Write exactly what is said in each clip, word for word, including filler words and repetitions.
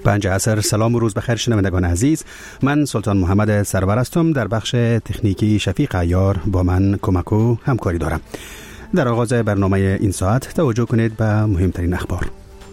پنج عصر. سلام و روز بخیر شنوندگان عزیز، من سلطان محمد سرور هستم. در بخش تکنیکی شفیق عیار با من کمک و همکاری دارم. در آغاز برنامه این ساعت توجه کنید به مهمترین اخبار.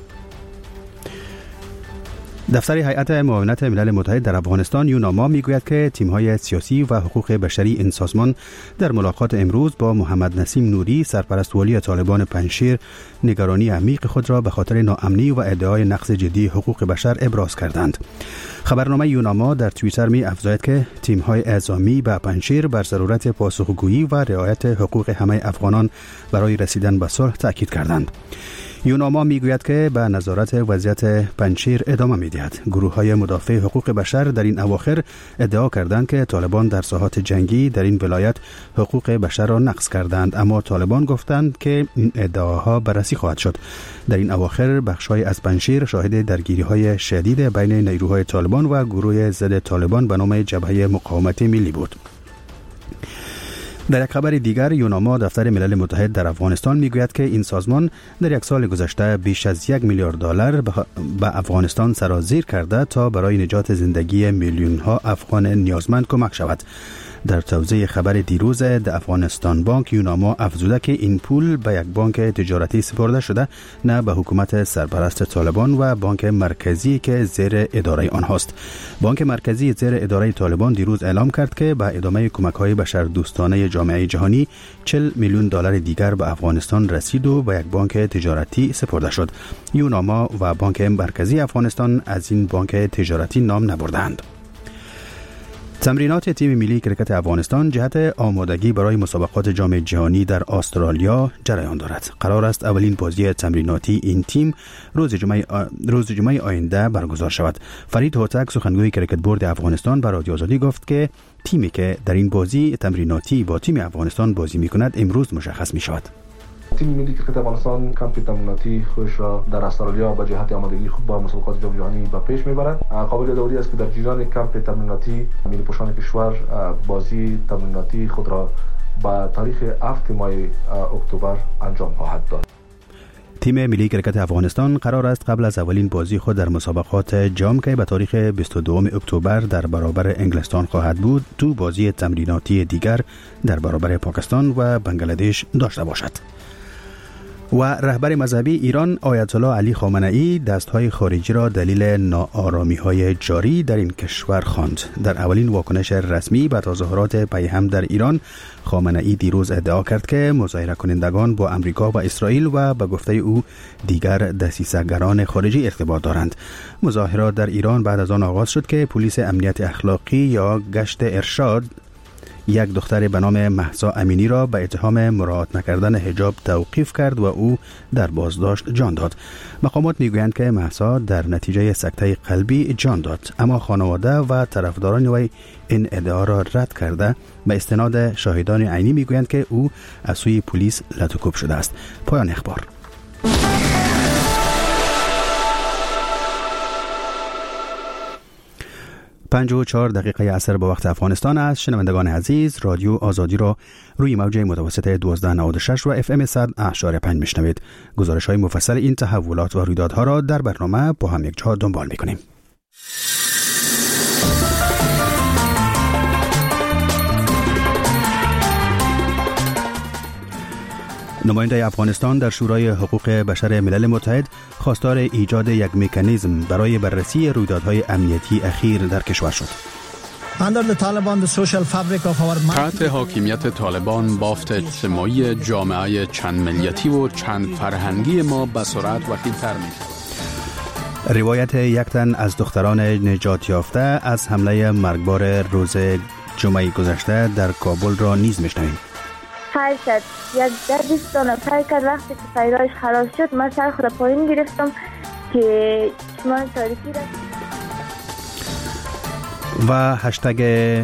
دفتر هیئت معاونت ملل متحد در افغانستان یوناما میگوید که تیم‌های سیاسی و حقوق بشری این سازمان در ملاقات امروز با محمد نسیم نوری سرپرست والی طالبان پنجشیر نگرانی عمیق خود را به خاطر ناامنی و ادعای نقض جدی حقوق بشر ابراز کردند. خبرنامه یوناما در توییتر می افزاید که تیم‌های اعزامی به پنجشیر بر ضرورت پاسخگویی و رعایت حقوق همه افغانان برای رسیدن به صلح تاکید کردند. یوناما میگوید که به نظارت وضعیت پنجشیر ادامه می‌دهد. گروه‌های مدافع حقوق بشر در این اواخر ادعا کردند که طالبان در ساحات جنگی در این ولایت حقوق بشر را نقض کردند، اما طالبان گفتند که این ادعاها بررسی خواهد شد. در این اواخر بخش‌های از پنجشیر شاهد درگیری‌های شدید بین نیروهای طالبان و گروه ضد طالبان به نام جبهه مقاومت ملی بود. در یک خبر دیگر یوناما دفتر ملل متحد در افغانستان میگوید که این سازمان در یک سال گذشته بیش از یک میلیارد دلار به افغانستان سرازیر کرده تا برای نجات زندگی میلیون ها افغان نیازمند کمک شود. در توضیح خبر دیروز د افغانستان بانک یوناما افزوده که این پول به یک بانک تجارتی سپرده شده، نه به حکومت سرپرست طالبان و بانک مرکزی که زیر اداره آنهاست. بانک مرکزی زیر اداره طالبان دیروز اعلام کرد که به ادامه کمک‌های بشردوستانه جامعه جهانی چهل میلیون دلار دیگر به افغانستان رسید و به یک بانک تجارتی سپرده شد. یوناما و بانک مرکزی افغانستان از این بانک تجارتی نام نبردند. تمرینات تیم ملی کرکت افغانستان جهت آمادگی برای مسابقات جام جهانی در استرالیا جریان دارد. قرار است اولین بازی تمریناتی این تیم روز جمعه آ... روز جمعه آینده برگزار شود. فرید هوتک سخنگوی کرکت بورد افغانستان به رادیو آزادی گفت که تیمی که در این بازی تمریناتی با تیم افغانستان بازی می‌کند امروز مشخص می‌شود. تیم ملی کرکت افغانستان کمپ تمریناتی خودش را در استرالیا به جهت آمادگی خوب با مسابقات جام جهانی به پیش میبرد. قابل یادآوری است که در جریان کمپ تمریناتی ملی پوشان کشور بازی تمریناتی خود را به تاریخ هفتم ماه اکتبر انجام خواهد داد. تیم ملی کرکت افغانستان قرار است قبل از اولین بازی خود در مسابقات جام که به تاریخ بیست و دوم اکتبر در برابر انگلستان خواهد بود، دو بازی تمریناتی دیگر در برابر پاکستان و بنگلادش داشته باشد. و رهبر مذهبی ایران آیت الله علی خامنه‌ای دستهای خارجی را دلیل ناآرامی‌های جاری در این کشور خواند. در اولین واکنش رسمی به تظاهرات پیهم در ایران، خامنه‌ای دیروز ادعا کرد که مظاهره کنندگان با امریکا و اسرائیل و به گفته او دیگر دسیسه‌گران خارجی ارتباط دارند. مظاهرات در ایران بعد از آن آغاز شد که پلیس امنیت اخلاقی یا گشت ارشاد یک دختر به نام مهسا امینی را به اتهام مراعات نکردن حجاب توقیف کرد و او در بازداشت جان داد. مقامات میگویند که مهسا در نتیجه سکته قلبی جان داد، اما خانواده و طرفداران وی این ادعا را رد کرده به استناد شاهدان عینی میگویند که او از سوی پلیس لطوکوب شده است. پایان اخبار. پنج و چهار دقیقه عصر به وقت افغانستان است. شنوندگان عزیز، رادیو آزادی را روی موج متوسط دوازده نود و شش و اف ام صد اعشار پنج میشنوید. گزارش های مفصل این تحولات و رویدادها را در برنامه با هم یک جا دنبال میکنیم. نماینده افغانستان در شورای حقوق بشر ملل متحد خواستار ایجاد یک مکانیزم برای بررسی رویدادهای امنیتی اخیر در کشور شد. تحت حاکمیت طالبان بافت اجتماعی جامعه چند ملیتی و چند فرهنگی ما به سرعت وسیع‌تر می‌شود. روایت یک تن از دختران نجات یافته از حمله مرگبار روز جمعه گذشته در کابل را نیز می‌شنویم. فایل شد یک در بیستانه فایل کرد. وقتی که فایلایش خلاص شد من سر خود پایین گرفتم که چشمان تاریکی را و هشتگ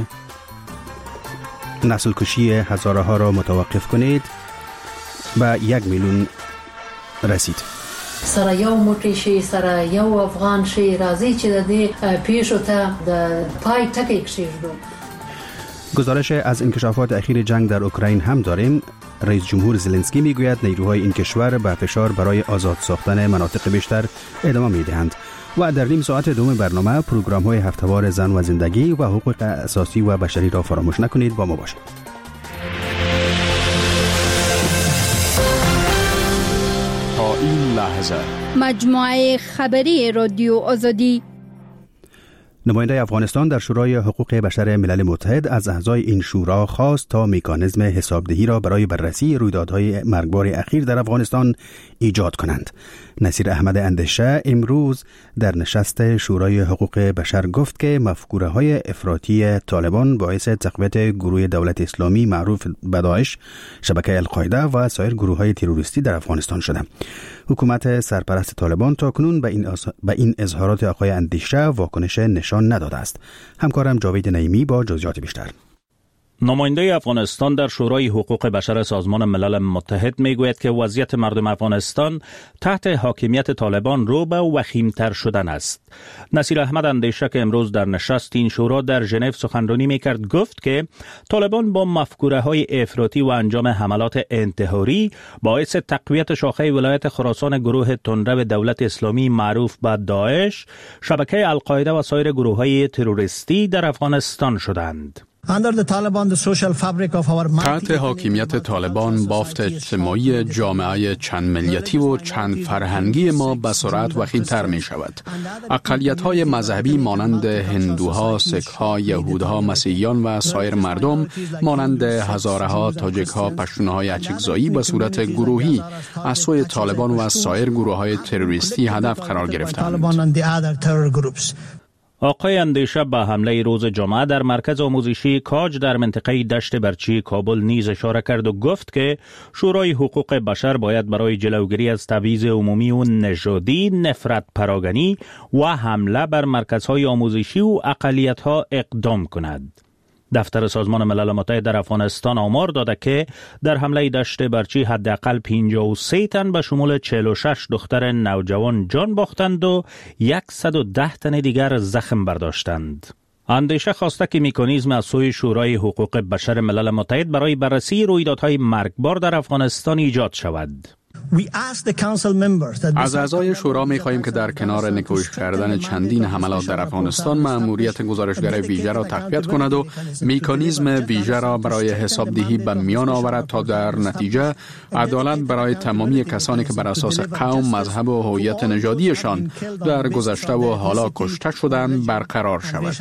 نسل کشی هزاره ها را متوقف کنید به یک میلیون رسید. سره یو موټی شي سره یو افغان شي راځي چې د دې پیښو ته د پای ټکی کېږدو. گزارش از انکشافات اخیر جنگ در اوکراین هم داریم. رئیس جمهور زلنسکی میگوید نیروهای این کشور به فشار برای آزاد ساختن مناطق بیشتر ادامه میدهند. و در نیم ساعت دوم برنامه پروگرام های هفته‌وار زن و زندگی و حقوق اساسی و بشری را فراموش نکنید. با ما باشید. تا این لحظه مجموعه خبری رادیو آزادی. نماینده افغانستان در شورای حقوق بشر ملل متحد از اعضای این شورا خواست تا مکانیزم حسابدهی را برای بررسی رویدادهای مرگبار اخیر در افغانستان ایجاد کنند. نصیر احمد اندیشه امروز در نشست شورای حقوق بشر گفت که مفکوره‌های افراطی طالبان باعث تقویت گروه دولت اسلامی معروف به داعش، شبکه القاعده و سایر گروه‌های تروریستی در افغانستان شده. حکومت سرپرست طالبان تاکنون به این, از... به این اظهارات آقای اندیشه واکنش نشان نداده است. همکارم جاوید نعیمی با جزئیات بیشتر. نماینده افغانستان در شورای حقوق بشر سازمان ملل متحد میگوید که وضعیت مردم افغانستان تحت حاکمیت طالبان رو به وخیمتر شدن است. نصیر احمد اندیشه که امروز در نشست این شورا در ژنو سخنرانی میکرد گفت که طالبان با مفکوره های افراطی و انجام حملات انتحاری باعث تقویت شاخه ولایت خراسان گروه تندرو دولت اسلامی معروف به داعش، شبکه القاعده و سایر گروه های تروریستی در افغانستان شدند. تحت حاکمیت طالبان بافت اجتماعی جامعه چند ملیتی و چند فرهنگی ما به سرعت وخیم‌تر می شود. اقلیت‌های مذهبی مانند هندوها، سیک‌ها، یهودها، مسیحیان و سایر مردم مانند هزاره‌ها، تاجک‌ها، پشتون‌های اچکزایی به صورت گروهی از سوی طالبان و سایر گروه‌های تروریستی هدف قرار گرفتند. آقای اندیشه به حمله روز جمعه در مرکز آموزشی کاج در منطقه دشت برچی کابل نیز اشاره کرد و گفت که شورای حقوق بشر باید برای جلوگیری از تبعیض عمومی و نژادی، نفرت پراگنی و حمله بر مرکزهای آموزشی و اقلیت‌ها اقدام کند. دفتر سازمان ملل متحد در افغانستان آمار داده که در حمله دشت برچی حداقل پنجاه و سه تن به شمول چهل و شش دختر نوجوان جان باختند و صد و ده تن دیگر زخم برداشتند. اندیشه خواسته که مکانیزم از سوی شورای حقوق بشر ملل متحد برای بررسی رویدادهای مرگبار در افغانستان ایجاد شود. از اعضای شورا می خواهیم که در کنار نکوش کردن چندین حملات در افغانستان مأموریت گزارشگر ویژه را تقویت کند و مکانیزم ویژه را برای حسابدهی به میان آورد تا در نتیجه عدالت برای تمامی کسانی که بر اساس قوم، مذهب و هویت نژادیشان در گذشته و حالا کشته شدند برقرار شود.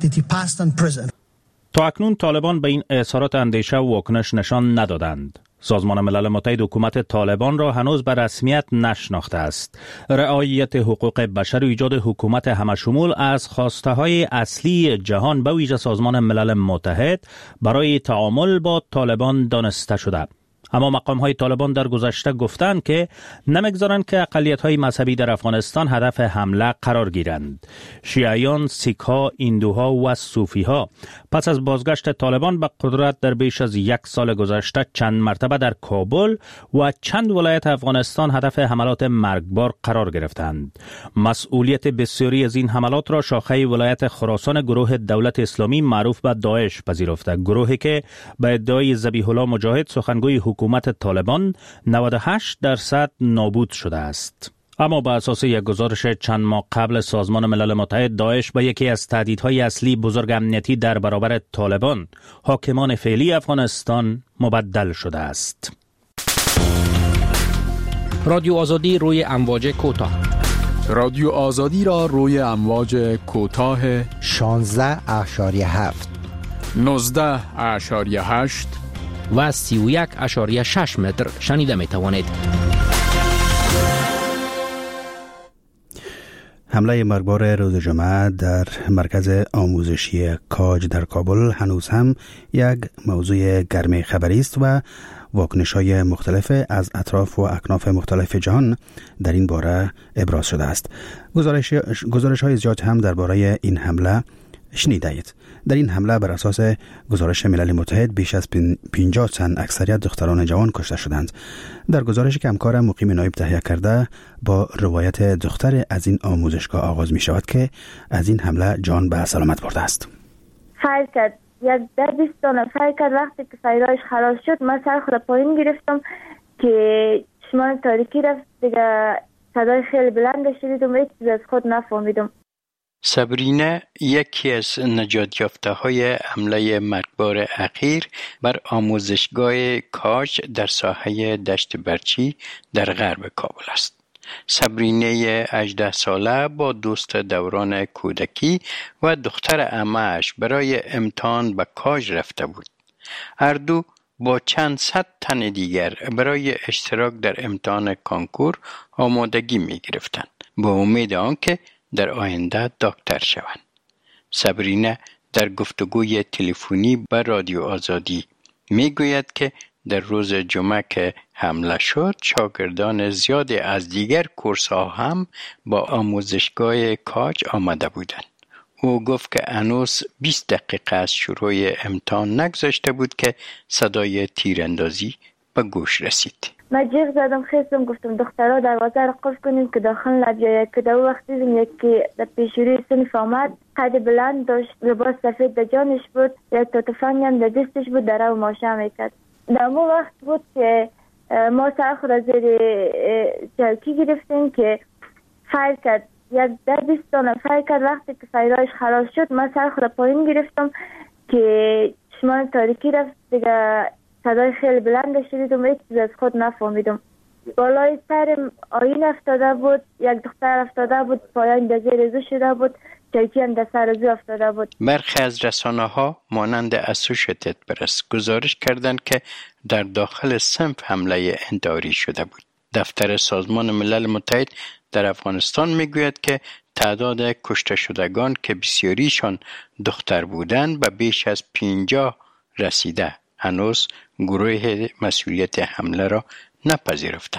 تا اکنون طالبان به این اظهارات اندیشه و واکنش نشان ندادند. سازمان ملل متحد حکومت طالبان را هنوز به رسمیت نشناخته است. رعایت حقوق بشر و ایجاد حکومت همشمول از خواسته های اصلی جهان به ویژه سازمان ملل متحد برای تعامل با طالبان دانسته شده. اما مقام های طالبان در گذشته گفتند که نمیگذارند که اقلیت های مذهبی در افغانستان هدف حمله قرار گیرند. شیعیان، سیک‌ها، هندوها و صوفی‌ها پس از بازگشت طالبان به قدرت در بیش از یک سال گذشته چند مرتبه در کابل و چند ولایت افغانستان هدف حملات مرگبار قرار گرفتند. مسئولیت بسیاری از این حملات را شاخه ولایت خراسان گروه دولت اسلامی معروف به داعش پذیرفته، گروهی که به ادعای ذبیح الله مجاهد سخنگوی حکومت طالبان نود و هشت درصد نابود شده است. اما به اساس یک گزارش چند ماه قبل سازمان ملل متحد، داعش به یکی از تهدیدهای اصلی بزرگ امنیتی در برابر طالبان، حاکمان فعلی افغانستان، مبدل شده است. رادیو آزادی روی امواج کوتاه. رادیو آزادی را روی امواج کوتاه شانزده اشاری هفت، نوزده اشاری هشت و سی و یک اشاری شش متر شنیده می توانید. حمله مرگبار روز جمعه در مرکز آموزشی کاج در کابل هنوز هم یک موضوع گرم خبری است و واکنش‌های مختلف از اطراف و اکناف مختلف جهان در این باره ابراز شده است. گزارش گزارش‌های زیاد هم درباره این حمله شنیده اید. در این حمله بر اساس گزارش ملل متحد بیش از پنجاه تن اکثریت دختران جوان کشته شدند. در گزارشی که همکار مقیم نایب تهیه کرده با روایت دختر از این آموزشگاه آغاز می شود که از این حمله جان به سلامت برده است. هر کس یک در بیست تا نفر کرد. وقتی که فیرایش خلاص شد من سر خود پایین گرفتم که چشمان تاریکی رفت دیگه. صدای خیلی بلند شنیدم، هیچ چیز از خود نفهمیدم. سبرینه یکی از نجات یافته های حمله مرگبار اخیر بر آموزشگاه کاج در ساحه دشت برچی در غرب کابل است. سبرینه هجده ساله با دوست دوران کودکی و دختر عمه‌اش برای امتحان به کاج رفته بود. هر دو با چند صد تن دیگر برای اشتراک در امتحان کانکور آمادگی می گرفتند با امید آنکه در آینده دکتر شوند. سبرینه در گفتگوی تلفنی با رادیو آزادی می گوید که در روز جمعه که حمله شد شاگردان زیادی از دیگر کورس ها هم با آموزشگاه کاج آمده بودند. او گفت که هنوز بیست دقیقه از شروع امتحان نگذشته بود که صدای تیراندازی به گوش رسید. من جیغ زدم، خیستم، گفتم دخترها دروازه را قفل کنیم که داخل نبیاید. که در وقت دیدم یکی در پیشروی صنف آمد، قد بلند داشت، لباس سفید در جانش بود، یک تا تفنگ هم در دستش بود، در رو ماشه میکرد. در اون وقت بود که ما سر خود را زیر چوکی گرفتیم که فیر کرد. یک در بیست تا نفر کرد. وقتی که فیرایش خلاص شد من سر خود پایین گرفتم که چشمان تاریکی رفت دیگه. صدای خیلی بلند شنیدم، هیچ چیز از خود نفهمیدم. بالای سرم آیین افتاده بود، یک دختر افتاده بود، پایان در زیر زو شده بود، چوکی هم در سر زو افتاده بود. برخی از رسانه ها مانند اسوشیتد پرس گزارش کردند که در داخل صنف حمله انتحاری شده بود. دفتر سازمان ملل متحد در افغانستان میگوید که تعداد کشته شدگان که بسیاریشان دختر بودند به بیش از پنجاه رسیده. هنوز گروه مسئولیت حمله را نپذیرفته.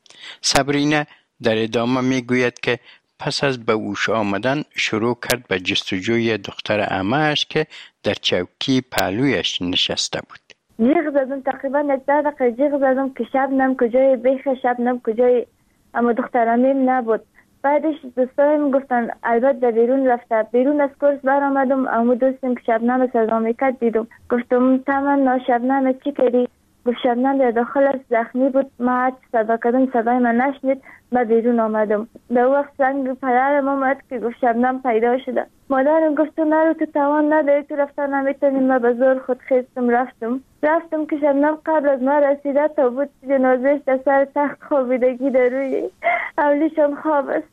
سبرینه در ادامه میگوید که پس از به هوش آمدن شروع کرد به جستجوی دختر عمه‌اش که در چوکی پهلویش نشسته بود. جیغ زدم، تقریبا یک دقیقه جیغ زدم که شبنم کجای، بیخ شبنم کجای، اما دخترمیم نبود. بعدش دوستایم گفتن البته در بیرون رفته. بیرون از کورس برآمدم، اما دوستم که شبنم صدا میکرد دیدم. گفتم تمنا شبنم چی کردی؟ گفت شبنم در داخل است، زخمی بود. ما صدا کردم، صدای من نشنید. من بیرون آمدم. در وقت زنگ پدرم آمد که گفت شبنم پیدا شده. مادرم گفت تو نرو، تو توان نداری، تو رفتن نمیتونی. من به زور خود خیستم رفتم. رفتم که شبنم قبل از من رسیده تا بود جنازهش در سر تخت خوابیدگی در روی اولیشان خواب است.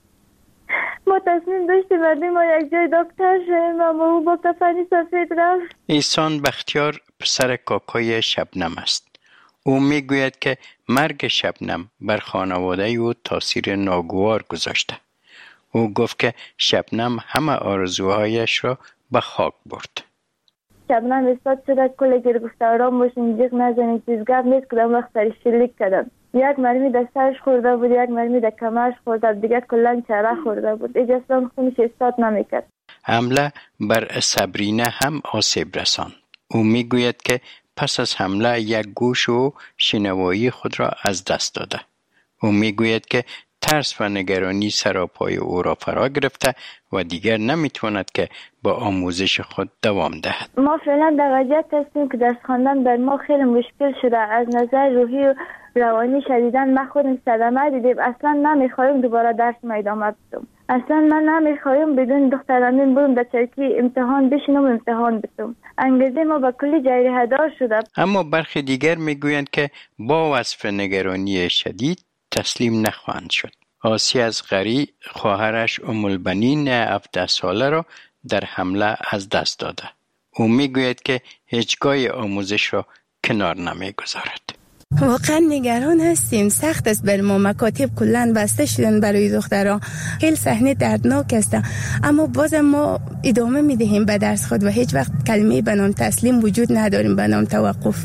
ما تصمیم داشتیم بردیم ما یک جای دکتر شدیم، اما او با کفنی سفید رفت. احسان بختیار پسر کاکای شبنم است. او میگوید که مرگ شبنم بر خانواده او تاثیر ناگوار گذاشته. او گفت که شبنم همه آرزوهایش را به خاک برد. شبنم استاد شده، کل گیر گفته آرام باشین، جیغ نزنین، چیز گپ نیست. کدام وقت سرش شلیک کردن. یک مرمی در سرش خورده بود، یک مرمی در کمرش خورده بود، دیگه کلان چهره خورده بود. ایجا اصلا خونش استاد نمیکرد. حمله بر سبرینه هم آسیب رساند. او میگوید که پس از حمله یک گوش و شنوایی خود را از دست داده. او میگوید که ترس و نگرانی سراپای او را فرا گرفته و دیگر نمیتواند که با آموزش خود دوام دهد. ما فعلا در وضعیت هستیم که درس خواندن بر ما خیلی مشکل شده. از نظر روحی و روانی شدیداً ما خودم صدمه دیدیم. اصلا نمیخوایم دوباره درس ادامه بدم. اصلا من نمیخوایم بدون دخترانم برم در چوکی امتحان بشینم و امتحان بدم. انگیزه ما به کلی جریحه دار شده. اما برخی دیگر میگویند که با وصف نگرانی شدید تسلیم نخواهند شد. آسیه از غری خواهرش ام البنین هفده ساله را در حمله از دست داده. او میگوید که هیچگاه آموزش را کنار نمیگذارد. واقعا نگران هستیم. سخت است بر ما. مکاتب کلن بسته شدن برای دخترها. خیلی صحنه دردناک است، اما بازم ما ادامه میدهیم به درس خود و هیچ وقت کلمه به نام تسلیم وجود نداریم، به نام توقف.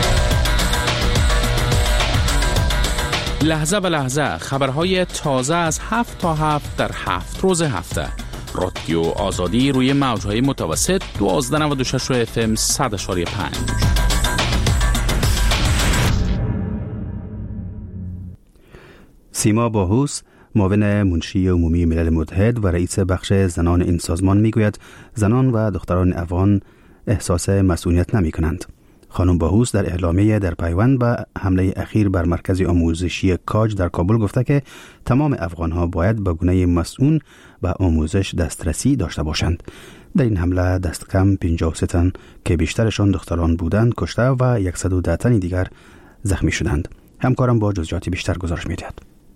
لحظه به لحظه خبرهای تازه از هفت تا هفت در هفت روز هفته. رادیو آزادی روی موجهای متوسط دوازده نود و شش اف ام صد اشاری پنج. سیما باهوس، معاون منشی عمومی ملل متحد و رئیس بخش زنان این سازمان میگوید زنان و دختران افغان احساس مسئولیت نمی کنند. خانم باهوس در اعلامیه در پیوند به حمله اخیر بر مرکز آموزشی کاج در کابل گفته که تمام افغان‌ها باید به گونه مسئول به آموزش دسترسی داشته باشند. در این حمله دست کم پنجاه و سه تن که بیشترشان دختران بودند کشته و صد و ده تن دیگر زخمی شدند. همکارم با جزئیات بیشتر گزارش می‌دهد.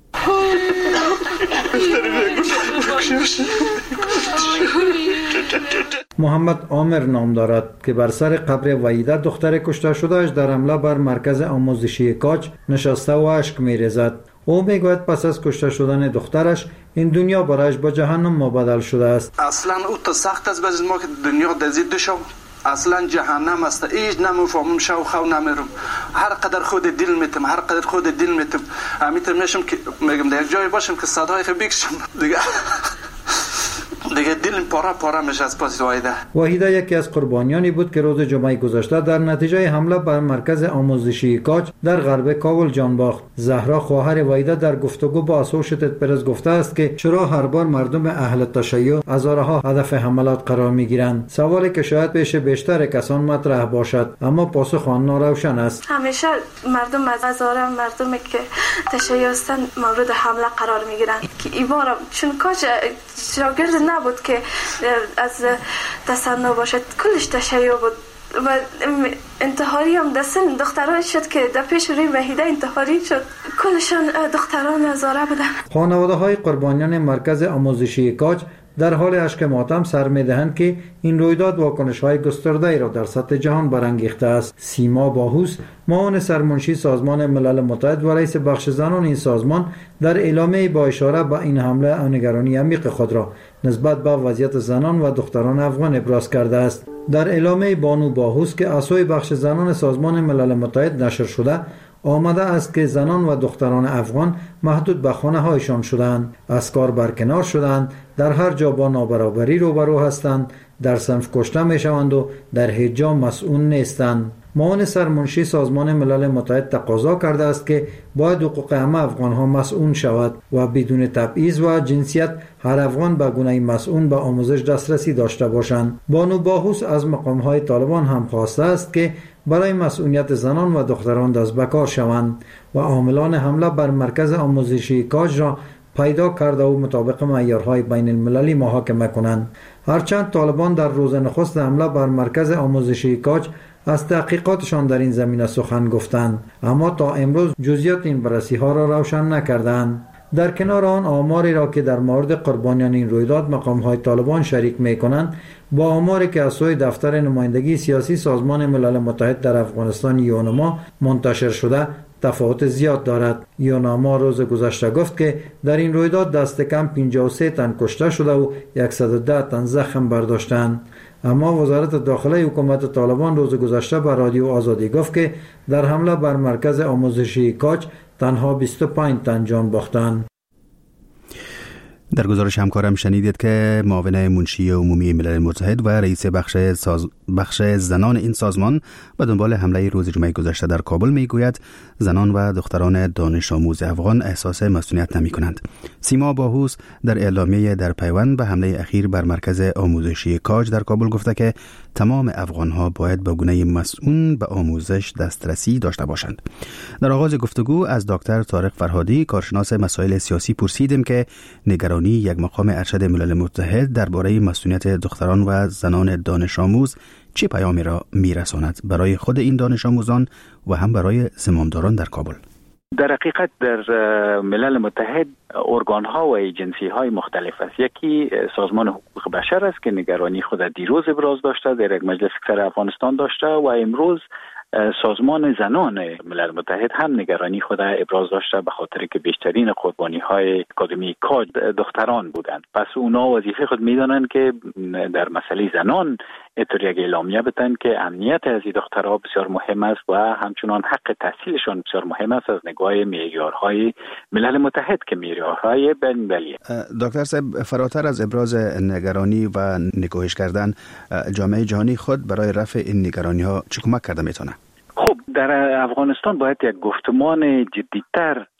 محمد عامر نام دارد که بر سر قبر وحیده دختر کشته شدهش در حمله بر مرکز آموزشی کاج نشسته و اشک می‌ریزد. او میگوید پس از کشته شدن دخترش این دنیا برایش با جهنم مبدل شده است. اصلا او تا سخت است باز ما که دنیا دزید شو اصلا جهنم است. هیچ نمیفهمم شو خو نمیرم. هر قدر خود دل میتم هر قدر خود دل میتم میتم میشم که میگم در جای باشم که صدای خو بکشم دیگه دیگه دل پاره پاره میشه از پس وحیده. وحیده یکی از قربانیانی بود که روز جمعه گذشته در نتیجه حمله بر مرکز آموزشی کاج در غرب کابل جان باخت. زهرا خواهر وحیده در گفتگو با اسوشیتد پرس گفته است که چرا هر بار مردم اهل تشیع هزارها هدف حملات قرار میگیرند. سوالی که شاید پیش بیشتر کسان مطرح باشد اما پاسخ آن ناروشن است. همیشه مردم از هزاره مردمی که تشیع هستند مورد حمله قرار میگیرند که این بار چون کاج شاگرد نبود که از تصنع باشد کلش تشیع بود و انتحاری هم دستن دختران شد که در پیش روی وحیده انتحاری شد کلشان دختران هزاره بودن. خانواده های قربانیان مرکز آموزشی کاج در حال اشک ماتم سر می‌دهند که این رویداد واکنش‌های گسترده‌ای را در سطح جهان برانگیخته است. سیما باهوس معاون سرمنشی سازمان ملل متحد و رئیس بخش زنان این سازمان در اعلامیه با اشاره به این حمله نگرانی عمیق خود را نسبت به وضعیت زنان و دختران افغان ابراز کرده است. در اعلامیه بانو باهوس که عضو بخش زنان سازمان ملل متحد نشر شده آمده است که زنان و دختران افغان محدود به خانه هایشان شدند، از کار برکنار شدند، در هر جا با نابرابری روبرو هستند، در صنف کشته می شوند و در هیچ جا مسئول نیستند. معاون سرمنشی سازمان ملل متحد تقاضا کرده است که باید حقوق همه افغان ها مسئول شود و بدون تبعیض و جنسیت هر افغان به گونه مسئول به آموزش دسترسی داشته باشند. بانو باهوس از مقام های طالبان هم خواسته است که برای مسئولیت زنان و دختران دست به کار شوند و عاملان حمله بر مرکز آموزشی کاج را پیدا کرده و مطابق معیارهای بین المللی محاکمه کنند. هرچند طالبان در روز نخست حمله بر مرکز آموزشی کاج از تحقیقاتشان در این زمینه سخن گفتند اما تا امروز جزئیات این بررسی ها را روشن نکردند. در کنار آن آماری را که در مورد قربانیان این رویداد مقام های طالبان شریک می کنند با آماری که از سوی دفتر نمایندگی سیاسی سازمان ملل متحد در افغانستان یونما منتشر شده تفاوت زیاد دارد. یونما روز گذشته گفت که در این رویداد دست کم پنجاه و سه تن کشته شده و صد و ده تن زخم برداشتند. اما وزارت داخله حکومت طالبان روز گذشته به رادیو آزادی گفت که در حمله بر مرکز آموزشی کاج تنها بیست و پنج تن جان باختند. در گزارش همکارم شنیدید که معاون منشی عمومی ملل متحد و رئیس بخش ساز... بخش زنان این سازمان به دنبال حمله روز جمعه گذشته در کابل میگوید زنان و دختران دانش آموز افغان احساس مسئولیت نمی کنند. سیما باهوس در اعلامیه در پیوند به حمله اخیر بر مرکز آموزشی کاج در کابل گفته که تمام افغان ها باید به گونه مسئول به آموزش دسترسی داشته باشند. در آغاز گفتگو از دکتر طارق فرهادی کارشناس مسائل سیاسی پرسیدیم که نگرانی یک مقام ارشد ملل متحد درباره مسئولیت دختران و زنان دانش آموز چه پیامی را میرساند برای خود این دانش آموزان و هم برای زمامداران در کابل؟ در حقیقت در ملل متحد ارگان ها و ایجنسی های مختلف است. یکی سازمان حقوق بشر است که نگرانی خود دیروز ابراز داشته، در یک مجلس سر افغانستان داشته و امروز سازمان زنان ملل متحد هم نگرانی خود ابراز داشته به خاطر که بیشترین قربانی های آکادمی کاج دختران بودند. پس اونا وظیفه خود میدانند که در مسئله زنان اینطور یک اعلامیه بدن که امنیت از این دخترها بسیار مهم است و همچنان حق تحصیلشان بسیار مهم است از نگاه معیارهای ملل متحد که معیارهای بین‌المللی. دکتر صاحب، فراتر از ابراز نگرانی و نگاهش کردن، جامعه جهانی خود برای رفع این نگرانی ها چه کمک کرده میتونه؟ خب در افغانستان باید یک گفتمان جدیتر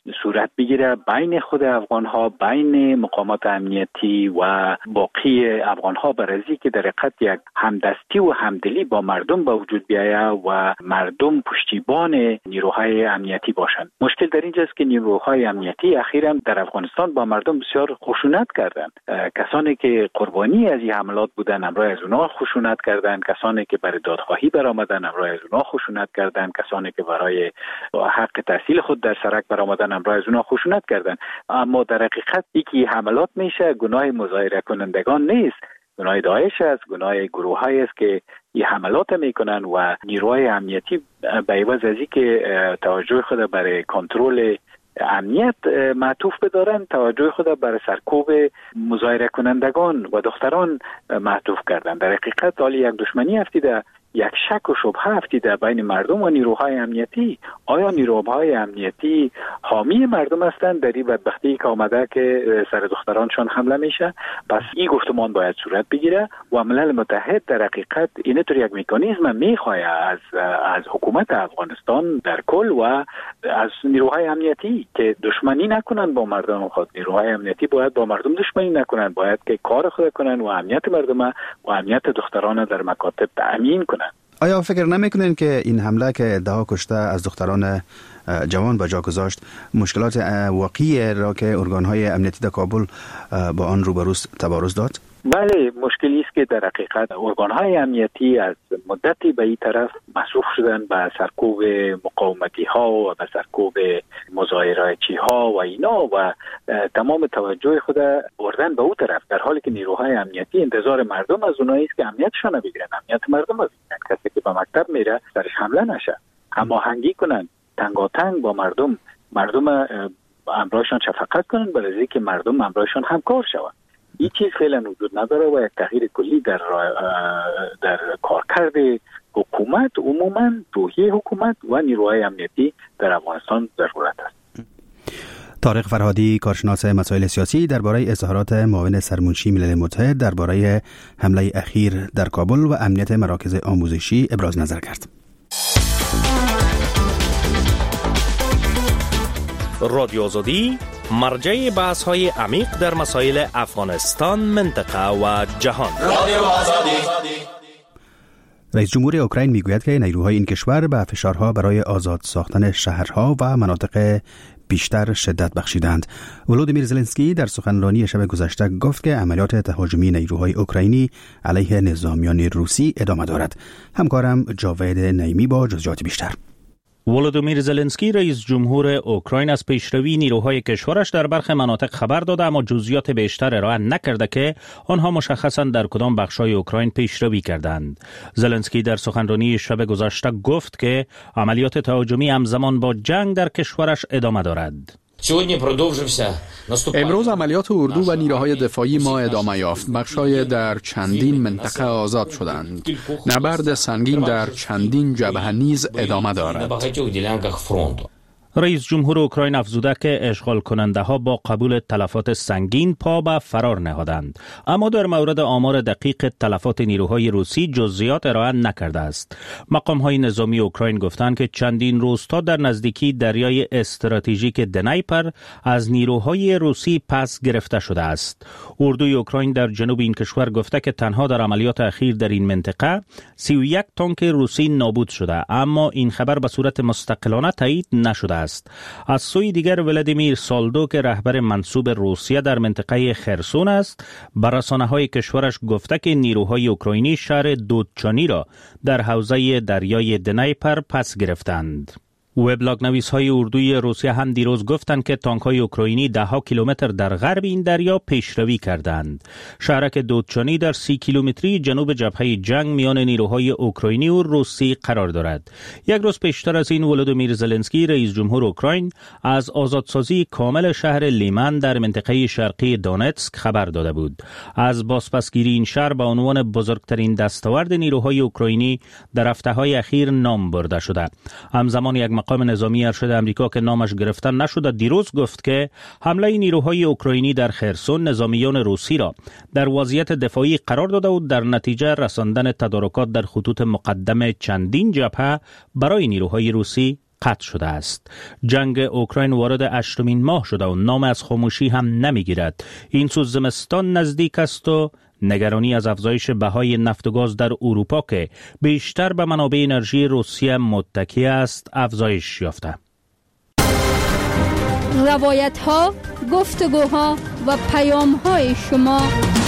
صورت بگیره بین خود افغان ها، بین مقامات امنیتی و باقی افغان ها، برای که در حقیقت یک همدستی و همدلی با مردم به وجود بیاید و مردم پشتیبان نیروهای امنیتی باشند. مشکل در اینجاست که نیروهای امنیتی اخیراً در افغانستان با مردم بسیار خشونت کردند. کسانی که قربانی از این حملات بودند امروز از اونها خشونت کردند، کسانی که برای دادخواهی برآمدند امروز از اونها خشونت کردند، کسانی که برای حق تحصیل خود در سرک برآمدند امروز از اونها خشونت کردند. اما در حقیقت یکی حملات میشه گناه مظاهره کنندگان نیست، گناه داعش است، گناه گروه‌هایی است که این حملات میکنن و نیروهای امنیتی به عوض از اینکه توجه خود برای کنترل امنیت معطوف بدارن، توجه خود برای سرکوب مظاهره کنندگان و دختران معطوف کردن. در حقیقت حالی یک دشمنی افتیده، یک شک و شبهه افتیده بین مردم و نیروهای امنیتی. آیا نیروهای امنیتی حامی مردم هستند در این بدبختی که آمده که سر دخترانشان حمله میشه؟ پس این گفتمان باید صورت بگیره و ملل متحد در حقیقت اینطور یک مکانیزم میخواهد از از حکومت افغانستان در کل و از نیروهای امنیتی که دشمنی نکنند با مردم خود. نیروهای امنیتی باید با مردم دشمنی نکنند، باید که کار خود کنند و امنیت مردم و امنیت دختران در مکاتب تأمین کنند. آیا فکر نمیکنین که این حمله که ده کشته از دختران جوان به جا گذاشت مشکلات واقعی را که ارگان‌های امنیتی در کابل با آن روبروست تبارز داد؟ بله، مشکلی است که در حقیقت ارگان‌های امنیتی از مدتی به این طرف مصروف شدن به سرکوب مقاومتی ها و به سرکوب مظاهره‌چی ها و اینا و تمام توجه خود بردن به اون طرف، در حالی که نیروهای امنیتی انتظار مردم از اونایی است که امنیتشان بگیرن، امنیت مردم از کسی که به مکتب میره سرش حمله نشه، هماهنگی کنن تنگاتنگ با مردم، مردم امرایشان شفقت کنن برای اینکه مردم امرایشان همکار شوند. این چیز فعلا وجود نداره و یک تغییر کلی در در کارکرد حکومت عموما، روحیه حکومت و نیروهای امنیتی در افغانستان ضرورت است. طارق فرهادی، کارشناس مسائل سیاسی، درباره اظهارات معاون سرمنشی ملل متحد درباره حمله اخیر در کابل و امنیت مراکز آموزشی ابراز نظر کرد. رادیو آزادی مرجع بحث های عمیق در مسائل افغانستان، منطقه و جهان. رئیس جمهور اوکراین میگوید که نیروهای این کشور به فشارها برای آزاد ساختن شهرها و مناطق بیشتر شدت بخشیدند. ولودیمیر زلنسکی در سخنرانی شب گذشته گفت که عملیات تهاجمی نیروهای اوکراینی علیه نظامیان روسی ادامه دارد. همکارم جاوید نعیمی با جزئیات بیشتر. ولودیمیر زلنسکی رئیس جمهور اوکراین از پیشروی نیروهای کشورش در برخی مناطق خبر داده، اما جزئیات بیشتر ارائه نکرده که آنها مشخصاً در کدام بخش‌های اوکراین پیشروی کردند. زلنسکی در سخنرانی شب گذشته گفت که عملیات تهاجمی همزمان با جنگ در کشورش ادامه دارد. امروز عملیات اردو و نیروهای دفاعی ما ادامه یافت. بخشای در چندین منطقه آزاد شدند. نبرد سنگین در چندین جبهه نیز ادامه دارد. رئیس جمهور اوکراین افزوده که اشغال کننده ها با قبول تلفات سنگین پا به فرار نهادند، اما در مورد آمار دقیق تلفات نیروهای روسی جزئیات ارائه نکرده است. مقام های نظامی اوکراین گفتند که چندین روستا در نزدیکی دریای استراتژیک دنیپر از نیروهای روسی پس گرفته شده است. اردوی اوکراین در جنوب این کشور گفته که تنها در عملیات اخیر در این منطقه سی و یک تانک روسی نابود شده، اما این خبر به صورت مستقلانه تایید نشده است. از سوی دیگر ولادیمیر سالدو که رهبر منصوب روسیه در منطقه خرسون است، بر رسانه‌های کشورش گفته که نیروهای اوکراینی شهر دودچانی را در حوزه دریای دنیپر پس گرفتند. وبلاگ نویس های اردوی روسیه هم دیروز گفتند که تانک های اوکراینی ده ها کیلومتر در غرب این دریا پیشروی کردند. شهرک دودچانی در سی کیلومتری جنوب جبهه جنگ میان نیروهای اوکراینی و روسی قرار دارد. یک روز پیشتر از این ولودیمیر زلنسکی رئیس جمهور اوکراین از آزادسازی کامل شهر لیمن در منطقه شرقی دونتسک خبر داده بود. از بازپسگیری این شهر به عنوان بزرگترین دستاورد نیروهای اوکراینی در هفته‌های اخیر نام برده شده. همزمان یک مقام نظامی ارشد امریکا که نامش گرفته نشده دیروز گفت که حمله نیروهای اوکراینی در خرسون نظامیان روسی را در وضعیت دفاعی قرار داده و در نتیجه رساندن تدارکات در خطوط مقدم چندین جبهه برای نیروهای روسی قطع شده است. جنگ اوکراین وارد هشتمین ماه شده و نام از خاموشی هم نمیگیرد. این سو زمستان نزدیک است و نگرانی از افزایش بهای نفت و گاز در اروپا که بیشتر به منابع انرژی روسیه متکی است افزایش یافته. روایت ها، گفتگوها و پیام های شما.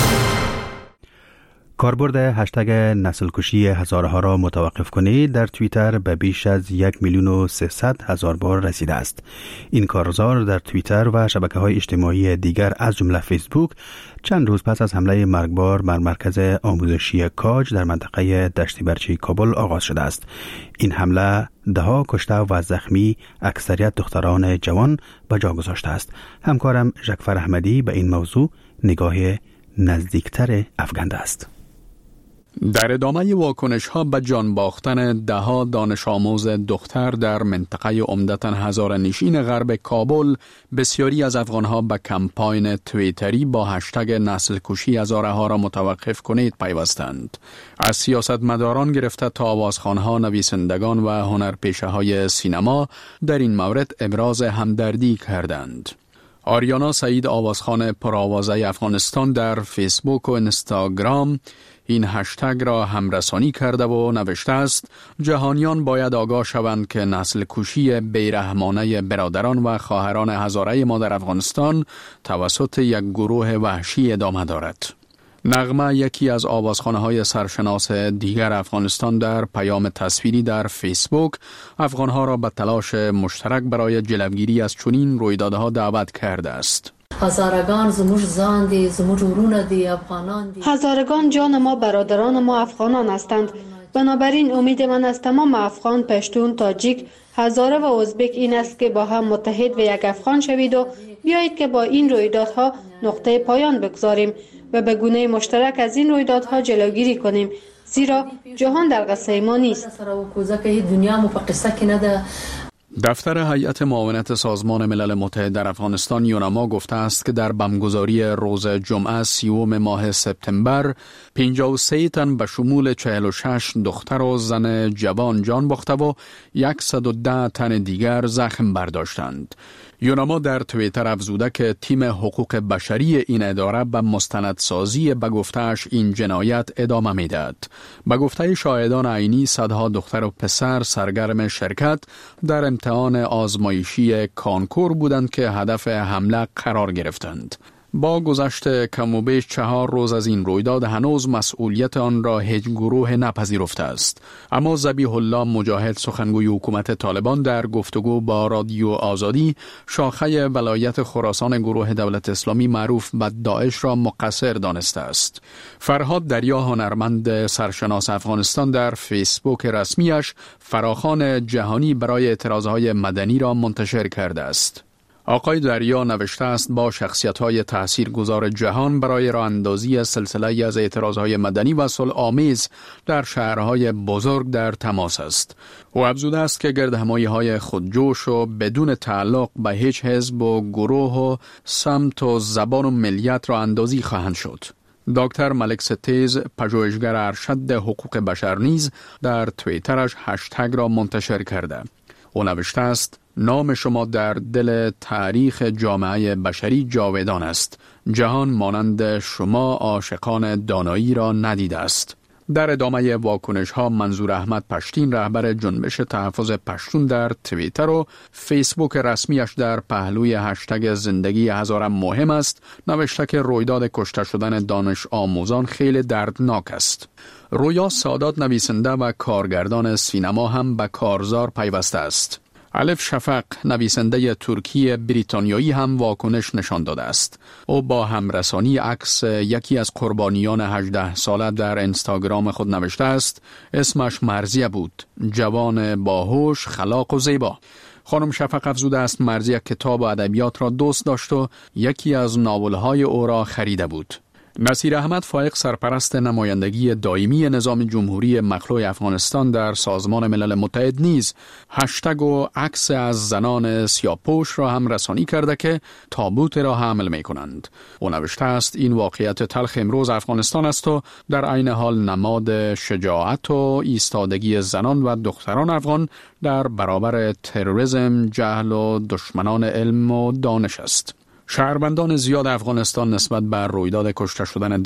کاربرد هشتگ نسل کشی هزاره ها را متوقف کنید در توییتر به بیش از یک میلیون و سیصد هزار بار رسیده است. این کارزار در توییتر و شبکه های اجتماعی دیگر از جمله فیسبوک چند روز پس از حمله مرگبار بر مرکز آموزشی کاج در منطقه دشت برچی کابل آغاز شده است. این حمله دهها کشته و زخمی اکثریت دختران جوان به جا گذاشته است. همکارم ژکفر احمدی به این موضوع نگاه نزدیکتر افکنده است. در ادامه واکنش ها به جان باختن ده ها دانش آموز دختر در منطقه عمدتاً هزاره نشین غرب کابل، بسیاری از افغان ها به کمپاین توییتری با هشتگ نسل کشی هزاره ها را متوقف کنید پیوستند. از سیاستمداران گرفته تا آوازخوان ها، نویسندگان و هنرپیشه های سینما در این مورد ابراز همدردی کردند. آریانا سعید، آوازخوان پرآوازه افغانستان، در فیسبوک و اینستاگرام این هشتگ را همرسانی کرده و نوشته است: جهانیان باید آگاه شوند که نسل کشی بیرحمانه برادران و خواهران هزاره ما در افغانستان توسط یک گروه وحشی ادامه دارد. نغمه، یکی از آوازخوان‌های سرشناس دیگر افغانستان، در پیام تصویری در فیسبوک افغان‌ها را به تلاش مشترک برای جلوگیری از چنین رویدادها دعوت کرده است. هزارگان زموج زان دی، زموج ورون دی، افغانان دی. هزارگان جان ما، برادران ما افغانان هستند. بنابراین امید من از تمام افغان، پشتون، تاجیک، هزاره و ازبک این است که با هم متحد و یک افغان شوید و بیایید که با این رویدادها نقطه پایان بگذاریم و به گونه مشترک از این رویدادها جلوگیری کنیم، زیرا جهان در قصه ما نیست. دفتر هیئت معاونت سازمان ملل متحد در افغانستان یوناما گفته است که در بمگذاری روز جمعه سیوم ماه سپتامبر پنجاه و سه تن به شمول چهل و شش دختر و زن جوان جان باخته و صد و ده تن دیگر زخم برداشتند. یوناما در توییتر افزوده که تیم حقوق بشری این اداره به مستندسازی به گفته‌اش این جنایت ادامه می‌دهد. به گفته شاهدان عینی، صدها دختر و پسر سرگرم شرکت در امتحان آزمایشی کانکور بودند که هدف حمله قرار گرفتند. با گذشت کم و بیش چهار روز از این رویداد هنوز مسئولیت آن را هیچ گروه نپذیرفته است. اما ذبیح الله مجاهد، سخنگوی حکومت طالبان، در گفتگو با رادیو آزادی شاخه ولایت خراسان گروه دولت اسلامی معروف به داعش را مقصر دانسته است. فرهاد دریا، هنرمند سرشناس افغانستان، در فیسبوک رسمیش فراخوان جهانی برای اعتراضهای مدنی را منتشر کرده است. آقای دریا نوشته است: با شخصیت‌های تاثیرگذار جهان برای راه اندازی سلسله از اعتراضهای مدنی و صلح آمیز در شهرهای بزرگ در تماس است. او افزوده است که گردهمایی‌های خودجوش و بدون تعلق به هیچ حزب و گروه و سمت و زبان و ملیت را اندازی خواهند شد. دکتر ملک ستیز، پژوهشگر ارشد حقوق بشر، نیز در توییترش هشتگ را منتشر کرده. او نوشته است: نام شما در دل تاریخ جامعه بشری جاودان است. جهان مانند شما عاشقان دانایی را ندیده است. در ادامه واکنش ها، منظور احمد پشتین، رهبر جنبش تحفظ پشتون، در توییتر و فیسبوک رسمیش در پهلوی هشتگ زندگی هزاره مهم است نوشته که رویداد کشته شدن دانش آموزان خیلی دردناک است. رویا سادات، نویسنده و کارگردان سینما، هم به کارزار پیوسته است. الف شفق، نویسنده ترکی بریتانیایی، هم واکنش نشان داده است. او با همرسانی عکس یکی از قربانیان هجده ساله در اینستاگرام خود نوشته است: اسمش مرزیه بود، جوان باهوش، خلاق و زیبا. خانم شفق افزوده است مرزیه کتاب و ادبیات را دوست داشت و یکی از ناولهای او را خریده بود. نصیر احمد فائق سرپرست نمایندگی دائمی نظام جمهوری مخلوع افغانستان در سازمان ملل متحد نیز هشتگ و عکس از زنان سیاه‌پوش را هم رسانی کرده که تابوت را حمل می کنند. او نوشته است این واقعیت تلخ امروز افغانستان است و در عین حال نماد شجاعت و ایستادگی زنان و دختران افغان در برابر تروریسم، جهل و دشمنان علم و دانش است. شهروندان زیاد افغانستان نسبت بر رویداد کشته شدن